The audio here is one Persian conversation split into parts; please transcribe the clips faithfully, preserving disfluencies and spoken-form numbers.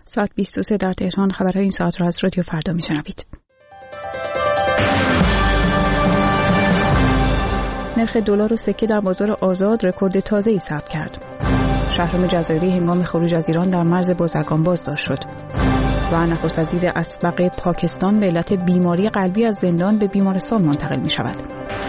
ساعت بیست و سه در تهران. خبرهای این ساعت را از رادیو فردا میشنوید. نرخ دلار و سکه در بازار آزاد رکورد تازه‌ای ثبت کرد. شهرام جزایری هنگام خروج از ایران در مرز بازرگان بازداشت شد. و نخست وزیر اسبق پاکستان به علت بیماری قلبی از زندان به بیمارستان منتقل می شود.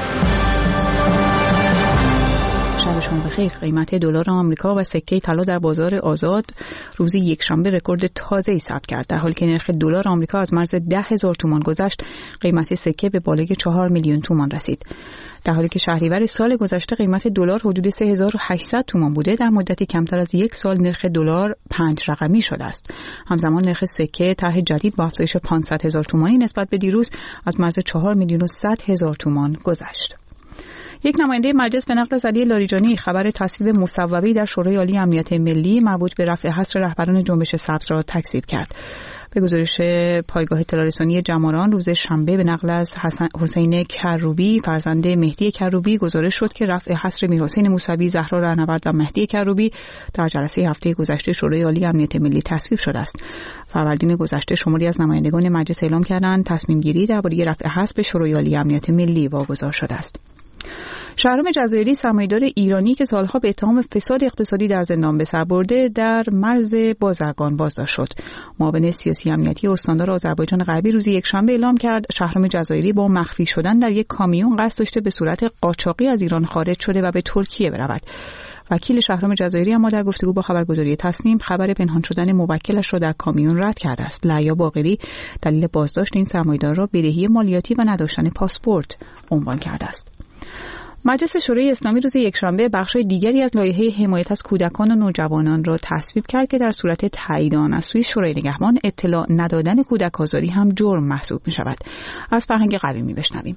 شب شما بخیر. قیمت دلار آمریکا و سکه طلا در بازار آزاد روز یکشنبه رکورد تازه‌ای ثبت کرد. در حالی که نرخ دلار آمریکا از مرز ده هزار تومان گذشت، قیمت سکه به بالای چهار میلیون تومان رسید. در حالی که شهریور سال گذشته قیمت دلار حدود سه هزار و هشتصد تومان بوده، در مدتی کمتر از یک سال نرخ دلار پنج رقمی شده است. همزمان نرخ سکه طرح جدید با افزایش پانصد هزار تومانی نسبت به دیروز از مرز چهار میلیون و صد هزار تومان گذشت. یک نماینده مجلس به نقل از علی لاریجانی خبر تصویب مصوبه‌ای در شورای عالی امنیت ملی مربوط به رفع حصر رهبران جنبش سبز را تکذیب کرد. به گزارش پایگاه اطلاع رسانی جماران روز شنبه به نقل از حسین کروبی فرزند مهدی کروبی گزارش شد که رفع حصر میرحسین موسوی، زهرا رهنورد و مهدی کروبی در جلسه هفته گذشته شورای عالی امنیت ملی تصویب شده است. فروردین گذشته شماری از نمایندگان مجلس اعلام کردند تصمیم گیری درباره رفع حصر به شورای عالی امنیت ملی واگذار شده است. شهرام جزایری سرمایه‌دار ایرانی که سالها به اتهام فساد اقتصادی در زندان به سر برده در مرز بازرگان بازداشت شد. معاون سیاسی امنیتی استاندار آذربایجان غربی روز یکشنبه اعلام کرد شهرام جزایری با مخفی شدن در یک کامیون قصد داشته به صورت قاچاقی از ایران خارج شده و به ترکیه برود. وکیل شهرام جزایری اما در گفتگو با خبرگزاری تصنیم خبر پنهان شدن موکلش را در کامیون رد کرده است. لعیا باقری دلیل بازداشت این سرمایه‌دار را بدهی مالیاتی و نداشتن پاسپورت عنوان کرده است. مجلس شورای اسلامی روز یکشنبه بخش‌های دیگری از لایحه حمایت از کودکان و نوجوانان را تصویب کرد که در صورت تایید آن از سوی شورای نگهبان اطلاع ندادن کودک آزاری هم جرم محسوب می‌شود. از فرهنگ قویمی بشنویم.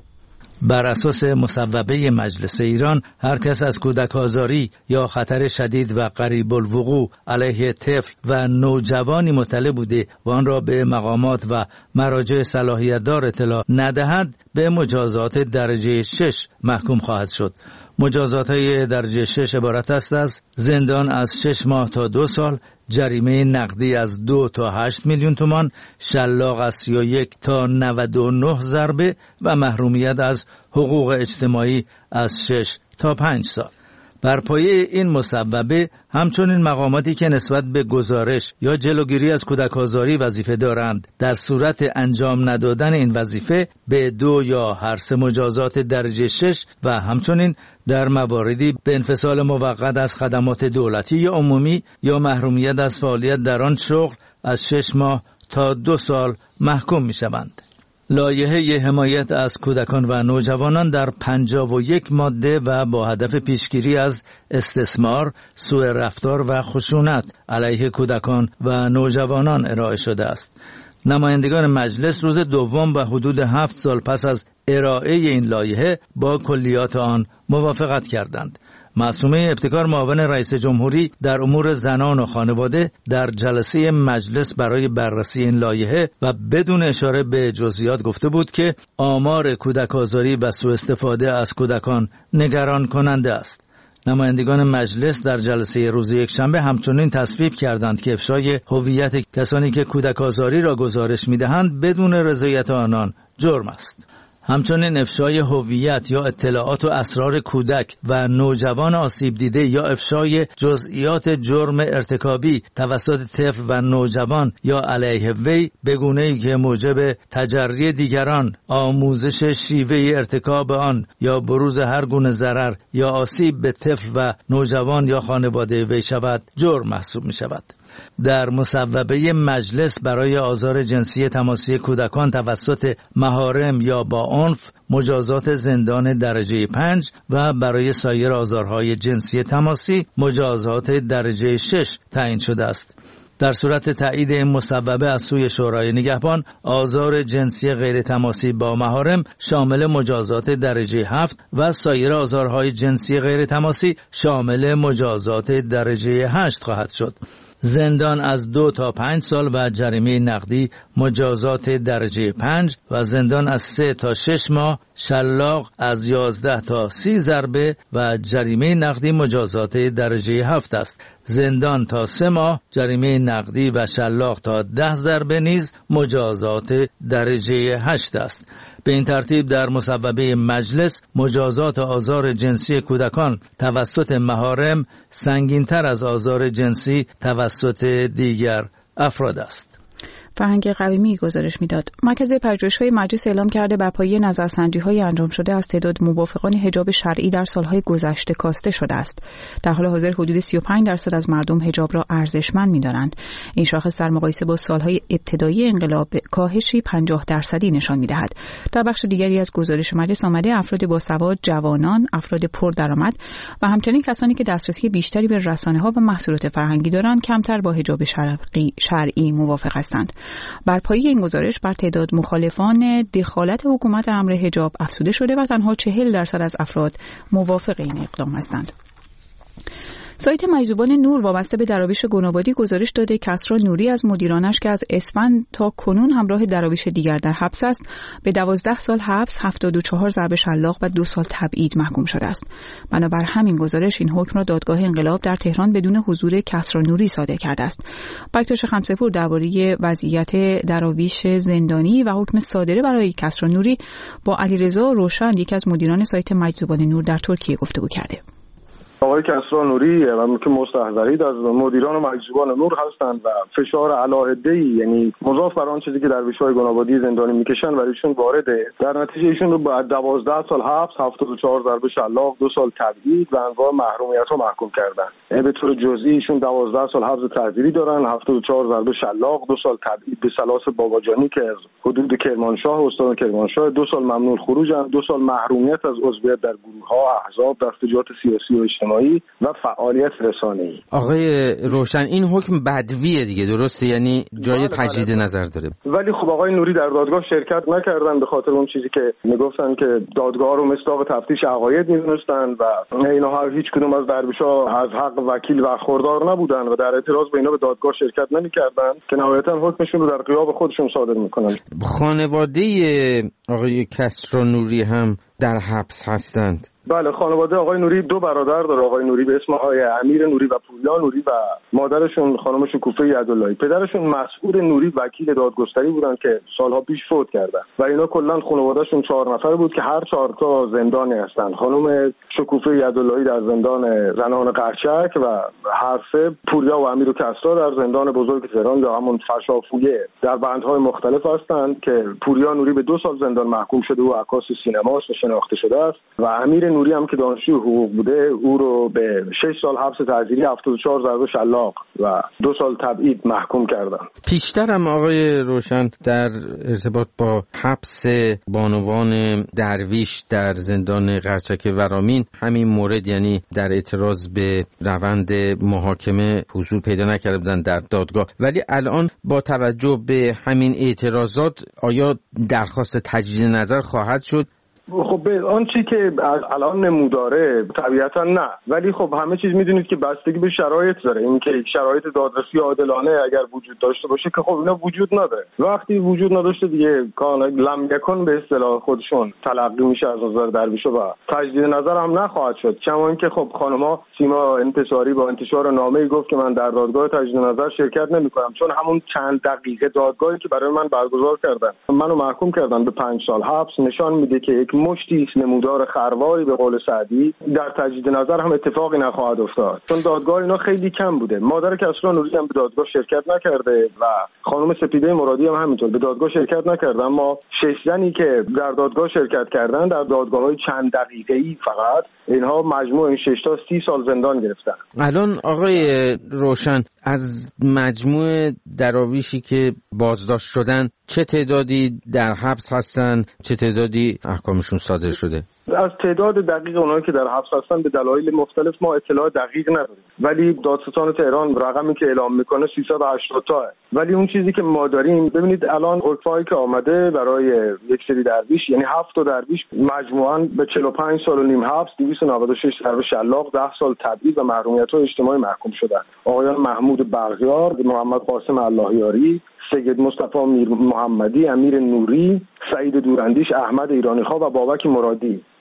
بر اساس مصوبه مجلس ایران، هر کس از کودک آزاری یا خطر شدید و قریب الوقوع علیه طفل و نوجوانی مطلع بوده و آن را به مقامات و مراجع صلاحیت دار اطلاع ندهد به مجازات درجه شش محکوم خواهد شد. مجازات های درجه شش عبارت است از زندان از شش ماه تا دو سال، جریمه نقدی از دو تا هشت میلیون تومان، شلاق از سی و یک تا نود و نه ضربه و محرومیت از حقوق اجتماعی از شش تا پنج سال. بر پایه این مصوبه همچنین مقاماتی که نسبت به گزارش یا جلوگیری از کودک آزاری وظیفه دارند در صورت انجام ندادن این وظیفه به دو یا هر سه مجازات درجه شش و همچنین در مواردی به انفصال موقت از خدمات دولتی یا عمومی یا محرومیت از فعالیت در آن شغل از شش ماه تا دو سال محکوم می شوند. لایحه حمایت از کودکان و نوجوانان در پنجاه و یک ماده و با هدف پیشگیری از استثمار، سوء رفتار و خشونت علیه کودکان و نوجوانان ارائه شده است. نمایندگان مجلس روز دوم و حدود هفت سال پس از ارائه این لایحه با کلیات آن موافقت کردند. معصومه ابتکار معاون رئیس جمهوری در امور زنان و خانواده در جلسه مجلس برای بررسی این لایحه و بدون اشاره به جزئیات گفته بود که آمار کودک آزاری و سوء استفاده از کودکان نگران کننده است. نمایندگان مجلس در جلسه روز یکشنبه همچنین تصویب کردند که افشای هویت کسانی که کودک آزاری را گزارش می‌دهند بدون رضایت آنان جرم است. همچنین افشای هویت یا اطلاعات و اسرار کودک و نوجوان آسیب دیده یا افشای جزئیات جرم ارتکابی توسط طفل و نوجوان یا علیه وی به گونه‌ای که موجب تجری دیگران، آموزش شیوه ارتکاب آن یا بروز هر گونه ضرر یا آسیب به طفل و نوجوان یا خانواده وی شود جرم محسوب می شود. در مصوبه مجلس برای آزار جنسی تماسی کودکان توسط محارم یا با عنف مجازات زندان درجه پنج و برای سایر آزارهای جنسی تماسی مجازات درجه شش تعیین شده است. در صورت تایید این مصوبه از سوی شورای نگهبان، آزار جنسی غیر تماسی با محارم شامل مجازات درجه هفت و سایر آزارهای جنسی غیر تماسی شامل مجازات درجه هشت خواهد شد. زندان از دو تا پنج سال و جریمه نقدی مجازات درجه پنج و زندان از سه تا شش ماه، شلاق از یازده تا سی ضربه و جریمه نقدی مجازات درجه هفت است. زندان تا سه ماه، جریمه نقدی و شلاق تا ده ضربه نیز مجازات درجه هشت است. به این ترتیب در مصوبه مجلس مجازات آزار جنسی کودکان توسط محارم سنگین‌تر از آزار جنسی توسط دیگر افراد است. فرهنگ قویمی گزارش میداد. مرکز پژوهش‌های مجلس اعلام کرده بر پایه نظرسنجی‌های انجام شده از تعداد موافقان حجاب شرعی در سالهای گذشته کاسته شده است. در حال حاضر حدود سی و پنج درصد از مردم حجاب را ارزشمند می‌دانند. این شاخص در مقایسه با سالهای ابتدایی انقلاب کاهشی پنجاه درصدی نشان می‌دهد. در بخش دیگری از گزارش مجلس آمده افراد باسواد، جوانان، افراد پردرآمد و همچنین کسانی که دسترسی بیشتری به رسانه‌ها و محصولات فرهنگی دارند کمتر با حجاب شرعی شرعی موافق هستند. بر پایه این گزارش بر تعداد مخالفان دخالت حکومت در امر حجاب افزوده شده و تنها چهل درصد از افراد موافق این اقدام هستند. سایت مجذوبان نور وابسته به دراویش گنابادی گزارش داده کسری نوری از مدیرانش که از اسفند تا کنون همراه دراویش دیگر در حبس است، به دوازده سال حبس، هفتاد و چهار ضرب شلاق و دو سال تبعید محکوم شده است. بنابر همین گزارش این حکم را دادگاه انقلاب در تهران بدون حضور کسری نوری صادر کرده است. بکتاش خمسه‌پور درباره وضعیت دراویش زندانی و حکم صادره برای کسری نوری با علیرضا روشن، یکی از مدیران سایت مجذوبان نور در ترکیه گفتگو کرده. آقای کسری نوری و که مستحضرید از مدیران مجذوبان نور هستند و فشار علاهده‌ای یعنی مضاف بر آن چیزی که درویش‌های گنابادی زندانی میکشن برای ایشون وارده. در نتیجه ایشون رو با دوازده سال حبس، هفتاد و چهار ضرب شلاق، دو سال تبعید و انواع محرومیت رو محکوم کردن. به طور جزئی ایشون دوازده سال حبس تعزیری دارن، هفتاد و چهار ضرب شلاق، دو سال تبعید به سلاس باباجانی که از حدود کرمانشاه استان کرمانشاه، دو سال ممنوع خروجن، دو سال محرومیت از عضویت در گروه‌ها، احزاب، دستجات سیاسی و اجتماعی و فعالیت رسانه‌ای. آقای روشن این حکم بدویه دیگه، درسته؟ یعنی جای تجدید نظر داره. ولی خب آقای نوری در دادگاه شرکت نکردن به خاطر اون چیزی که میگفتن که دادگاه رو مصداق تفتیش عقاید می‌دونستن و اینا هیچ کدوم از درویش‌ها از حق وکیل برخوردار نبودن و در اعتراض به اینا به دادگاه شرکت نمی‌کردن که نهایتاً حکمشون رو در غیاب خودشون صادر می‌کنن. خانواده آقای کسری نوری هم در حبس هستند. بله، خانواده آقای نوری دو برادر داره. آقای نوری به اسم آقای امیر نوری و پوریا نوری و مادرشون خانم شکوفه یداللهی. پدرشون مسعود نوری وکیل دادگستری بودن که سالها پیش فوت کردن و اینا کلا خانوادهشون چهار نفر بود که هر چهار تا زندانی هستن. خانم شکوفه یداللهی در زندان زنان قرچک و هر سه پوریا و امیر و کسری در زندان بزرگ تهران یا همون فشافویه در بندهای مختلف هستند که پوریا نوری به دو سال زندان محکوم شده و عکاس سینماست و شناخته شده است و امیر نوری هم که دانشجوی حقوق بوده او رو به شش سال حبس تعزیری، هفتاد و چهار ضرب شلاق و دو سال تبعید محکوم کردن. پیشتر هم آقای روشن در ارتباط با حبس بانوان درویش در زندان قرچک ورامین همین مورد، یعنی در اعتراض به روند محاکمه حضور پیدا نکرده بودن در دادگاه، ولی الان با توجه به همین اعتراضات آیا درخواست تجدید نظر خواهد شد؟ خب به آن چی که الان نموداره طبیعتا نه، ولی خب همه چیز میدونید که بستگی به شرایط داره. این که شرایط دادرسی عادلانه اگر وجود داشته باشه که خب اینا وجود نداره. وقتی وجود نداشته دیگه کان لم یکن به اصطلاح خودشون تلقی میشه از نظر درویشا و تجدید نظر هم نخواهد شد. کما اینکه خب خانم‌ها سیما انتصاری با انتشار نامه‌ای گفت که من در دادگاه تجدید نظر شرکت نمی‌کنم چون همون چند دقیقه دادگاهی که برای من برگزار کردن منو محکوم کردن به پنج سال حبس نشان میده که یک مشتی نمودار خرواری به قول سعدی در تجدید نظر هم اتفاقی نخواهد افتاد چون دادگاه اینا خیلی کم بوده. مادر کسری نوری هم به دادگاه شرکت نکرده و خانم سپیده مرادی هم همینطور به دادگاه شرکت نکردن. اما شش زنی که در دادگاه شرکت کردن در دادگاه‌های چند دقیقه‌ای فقط اینها مجموع این شش تا سی سال زندان گرفتن. الان آقای روشن از مجموع دراویشی که بازداشت شدن چه تعدادی در حبس هستن، چه تعدادی احکامشون صادر شده؟ از تعداد دقیق اونایی که در حبس هستن به دلایل مختلف ما اطلاع دقیق نداریم، ولی دادستان تهران رقمی که اعلام میکنه سیصد و هشتاد تا. ولی اون چیزی که ما داریم ببینید الان حکمایی که آمده برای یک سری درویش یعنی هفت تا درویش مجموعاً به چهل و پنج سال و نیم حبس، دویست و نود و شش ضرب شلاق، ده سال تبعید و محرومیت‌های اجتماعی محکوم شدن. آقایان محمود بغیار، محمد قاسم اللهیاری، سید مصطفی میر محمدی، امیر نوری، سعید دوراندیش، احمد ایرانی‌خواه و بابک مرادی.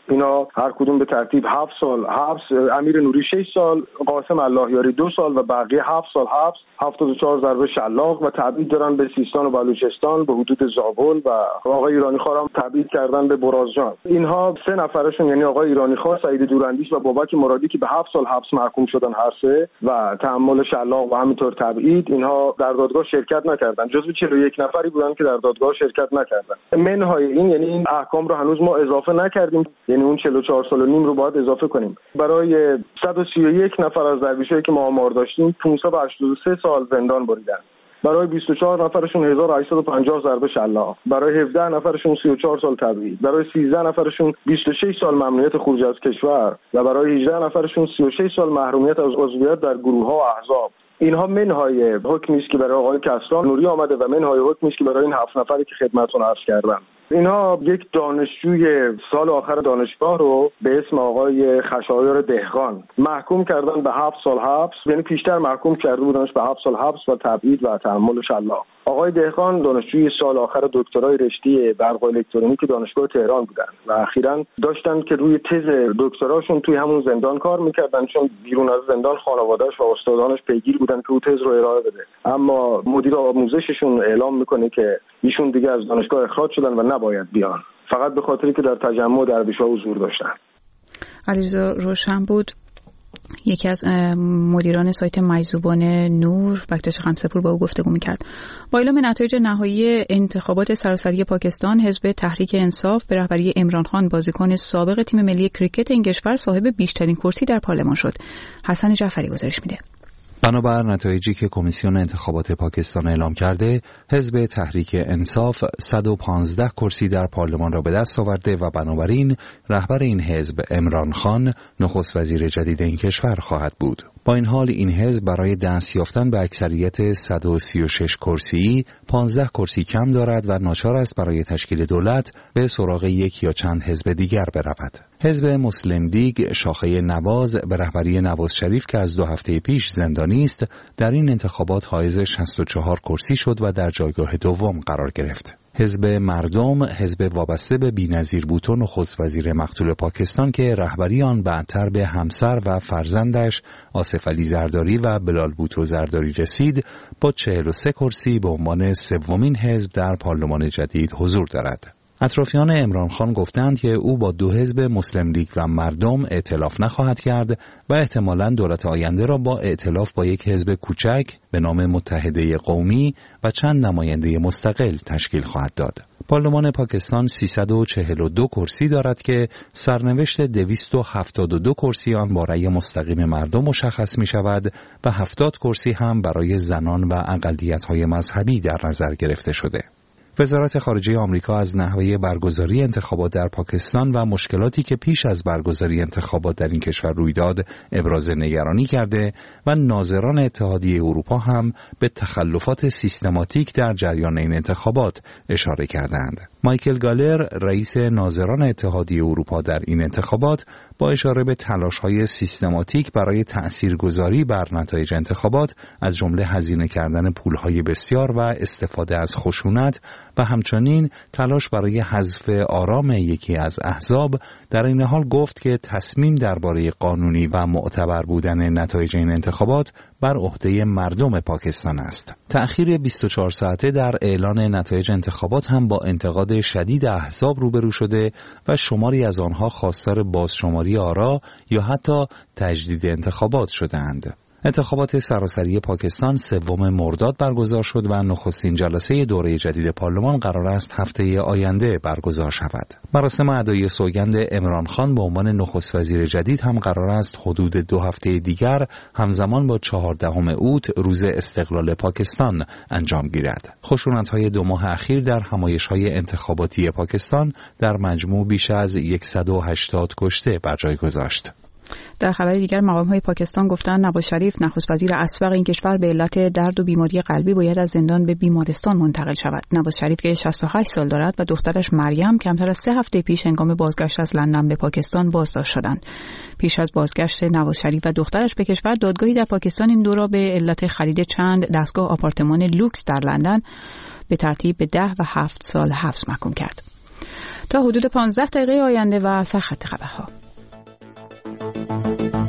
اینا هر کدوم به ترتیب هفت سال حبس، امیر نوری شش سال، قاسم اللهیاری دو سال و بقیه هفت سال حبس، هفتاد و چهار ضربه شلاق و تبعید دارن به سیستان و بلوچستان به حدود زابل و آقای ایرانی خان هم تبعید کردن به برازجان. اینها سه نفرشون یعنی آقای ایرانی خان، سعید دوراندیش و بابک مرادی که به هفت سال حبس محکوم شدن هر سه و تحمل شلاق و همینطور تبعید، اینها در دادگاه شرکت نکردن. جزو چهل و یک نفری بودن که در دادگاه شرکت نکردن. منهای این یعنی این احکام رو هنوز ما اضافه نکردیم، یعنی اون چهل و چهار سال و نیم رو باید اضافه کنیم. برای صد و سی و یک نفر از درویشایی که ما آمار داشتیم پانصد و هشتاد و سه سال زندان بریدن. برای بیست و چهار نفرشون هزار و هشتصد و پنجاه ضربه شلاق، برای هفده نفرشون سی و چهار سال تبعید، برای سیزده نفرشون بیست و شش سال ممنوعیت خروج از کشور و برای هجده نفرشون سی و شش سال محرومیت از عضویت در گروه‌ها و احزاب. اینها منهای حکمی است که برای آقای کسران نوری آمده و منهای حکمی است که برای این هفت نفری که خدمتتون عرض کردم. اینها یک دانشجوی سال آخر دانشگاه رو به اسم آقای خشایار دهقان محکوم کردن به هفت سال حبس، یعنی پیشتر محکوم کرده بودنش به هفت سال حبس و تبعید و تحمل شلاق. آقای دهقان دانشجوی سال آخر دکترای رشته برق الکترونیک دانشگاه تهران بودن و اخیراً داشتن که روی تز دکتراشون توی همون زندان کار میکردن، چون بیرون از زندان خانواده‌اش و استادانش پیگیر بودن که اون تز رو ارائه بده. اما مدیر آموزششون اعلام میکنه که ایشون دیگه از دانشگاه اخراج شدن و نباید بیان، فقط به خاطری که در تجمع درویش‌ها حضور داشتن. علیرضا روشن بود، یکی از مدیران سایت مجذوبان نور، بکتش خمسه‌پور با او گفتگو میکرد. با اعلام نتایج نهایی انتخابات سراسری پاکستان، حزب تحریک انصاف به رهبری عمران خان، بازیکن سابق تیم ملی کریکت این کشور، صاحب بیشترین کرسی در پارلمان شد. حسن جعفری گزارش میده. بنابر نتایجی که کمیسیون انتخابات پاکستان اعلام کرده، حزب تحریک انصاف صد و پانزده کرسی در پارلمان را به دست آورده و بنابراین رهبر این حزب عمران خان نخست وزیر جدید این کشور خواهد بود. با این حال این حزب برای دست یافتن به اکثریت صد و سی و شش کرسی پانزده کرسی کم دارد و ناچار است برای تشکیل دولت به سراغ یک یا چند حزب دیگر برود. حزب مسلم لیگ شاخه نواز به رهبری نواز شریف که از دو هفته پیش زندانی است، در این انتخابات حائز شصت و چهار کرسی شد و در جایگاه دوم قرار گرفت. حزب مردم، حزب وابسته به بی‌نظیر بوتو نخست وزیر مقتول پاکستان که رهبری آن بعدتر به همسر و فرزندش آصف علی زرداری و بلال بوتو زرداری رسید، با چهل و سه کرسی به عنوان سومین حزب در پارلمان جدید حضور دارد. اطرافیان عمران خان گفتند که او با دو حزب مسلم لیگ و مردم ائتلاف نخواهد کرد و احتمالاً دولت آینده را با ائتلاف با یک حزب کوچک به نام متحده قومی و چند نماینده مستقل تشکیل خواهد داد. پارلمان پاکستان سیصد و چهل و دو کرسی دارد که سرنوشت دویست و هفتاد و دو کرسی آن با رأی مستقیم مردم مشخص می شود و هفتاد کرسی هم برای زنان و اقلیت‌های مذهبی در نظر گرفته شده. وزارت خارجه آمریکا از نحوه برگزاری انتخابات در پاکستان و مشکلاتی که پیش از برگزاری انتخابات در این کشور روی داد ابراز نگرانی کرده و ناظران اتحادیه اروپا هم به تخلفات سیستماتیک در جریان این انتخابات اشاره کردند. مایکل گالر، رئیس ناظران اتحادیه اروپا در این انتخابات، با اشاره به تلاش‌های سیستماتیک برای تأثیرگذاری بر نتایج انتخابات، از جمله هزینه کردن پول‌های بسیار و استفاده از خشونت و همچنین تلاش برای حذف آرام یکی از احزاب، در این حال گفت که تصمیم درباره قانونی و معتبر بودن نتایج این انتخابات بر عهده مردم پاکستان است. تأخیر بیست و چهار ساعته در اعلان نتایج انتخابات هم با انتقاد شدید احزاب روبرو شده و شماری از آنها خواستار بازشماری آرا یا حتی تجدید انتخابات شدند. انتخابات سراسری پاکستان سوم مرداد برگزار شد و نخستین جلسه دوره جدید پارلمان قرار است هفته آینده برگزار شود. مراسم ادای سوگند عمران خان به عنوان نخست وزیر جدید هم قرار است حدود دو هفته دیگر همزمان با چهاردهم اوت روز استقلال پاکستان انجام گیرد. خشونت‌های دو ماه اخیر در همایش‌های انتخاباتی پاکستان در مجموع بیش از صد و هشتاد کشته بر جای گذاشت. در خبر دیگر مقام‌های پاکستان گفتند نواز شریف نخست وزیر اسبق این کشور به علت درد و بیماری قلبی باید از زندان به بیمارستان منتقل شود. نواز شریف که شصت و هشت سال دارد و دخترش مریم کمتر از سه هفته پیش هنگام بازگشت از لندن به پاکستان بازداشت شدند. پیش از بازگشت نواز شریف و دخترش به کشور، دادگاهی در پاکستان این دو را به علت خرید چند دستگاه آپارتمان لوکس در لندن به ترتیب به ده و هفت سال حبس محکوم کرد. تا حدود پانزده دقیقه آینده و سرخط خبرها.